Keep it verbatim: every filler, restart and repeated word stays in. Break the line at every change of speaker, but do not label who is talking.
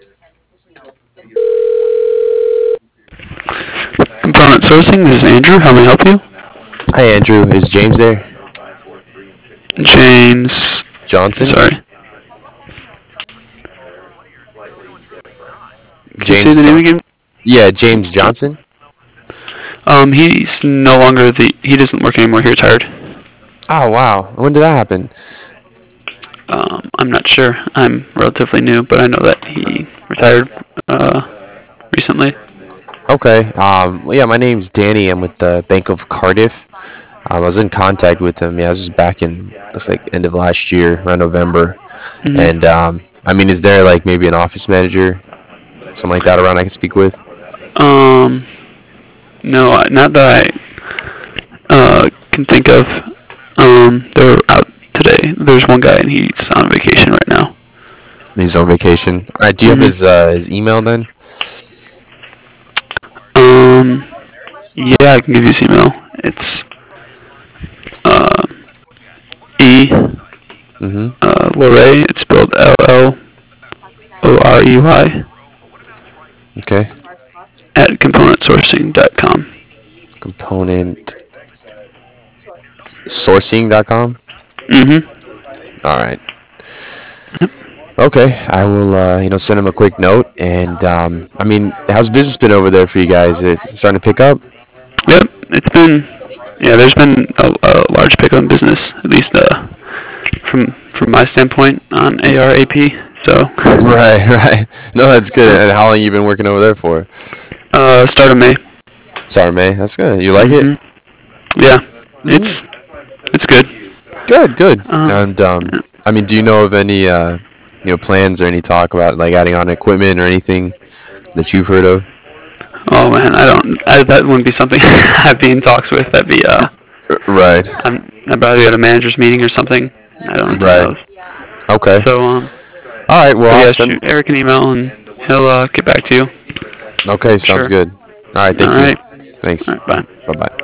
Component sourcing, this is Andrew. How may I help you?
Hi, Andrew. Is James there?
James.
Johnson?
Sorry. Can you say
James
the name
John.
again?
Yeah, James Johnson.
Um, he's no longer the. He doesn't work anymore. He retired.
Oh wow. When did that happen?
Um, I'm not sure. I'm relatively new, but I know that he retired uh, recently.
Okay. Um. well, Yeah, my name's Danny. I'm with the Bank of Cardiff. Um, I was in contact with him. Yeah, this was back in looks like end of last year, around November.
hmm
And um, I mean, is there like maybe an office manager, something like that around I can speak with?
Um, no, I- not that I uh, can think of. Um, they're out today. There's one guy and he's on vacation right now.
He's on vacation. All right. Do you have
hmm
his uh, his email then?
Um, yeah, I can give you his email. It's uh, E
Mm-hmm.
uh, Lorey. It's spelled L L O R E Y
Okay.
at component sourcing dot com.
Component sourcing dot com.
Mm-hmm.
All right. Okay, I will, uh, you know, send him a quick note. And um, I mean, how's business been over there for you guys? It starting to pick up?
Yep, it's been yeah. There's been a, a large pickup in business, at least uh, from from my standpoint on A R A P. So,
Right, right. No, that's good. And how long you been working over there for?
uh, start of May.
Sorry, May. That's good. You like it?
Mm-hmm. Yeah,
Hmm.
it's it's good.
Good, good.
Um,
And um, I mean, do you know of any, uh, you know, plans or any talk about like adding on equipment or anything that you've heard of?
oh man, I don't. I, that wouldn't be something I'd be in talks with. That'd be uh,
R- Right,
I'm I'd probably be at a manager's meeting or something. I don't attend
right.
those.
Okay.
So um,
All right. Well,
but
I'll
yeah,
send.
shoot Eric an email and he'll uh, get back to you.
Okay, sounds
Sure.
good. All right.
All
Thank you.
right.
Thanks.
All right. Bye.
Bye bye.